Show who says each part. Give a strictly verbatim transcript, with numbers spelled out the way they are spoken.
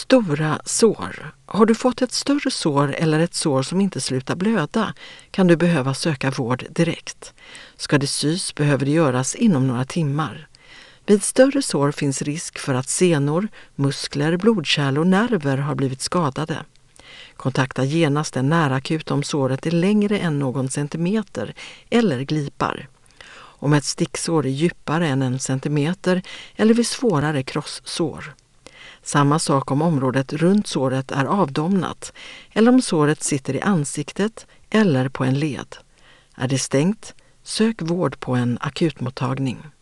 Speaker 1: Stora sår. Har du fått ett större sår eller ett sår som inte slutar blöda kan du behöva söka vård direkt. Ska det sys behöver det göras inom några timmar. Vid större sår finns risk för att senor, muskler, blodkärl och nerver har blivit skadade. Kontakta genast en närakut om såret är längre än någon centimeter eller glipar. Om ett sticksår är djupare än en centimeter eller vid svårare krosssår. Samma sak om området runt såret är avdomnat eller om såret sitter i ansiktet eller på en led. Är det stängt, sök vård på en akutmottagning.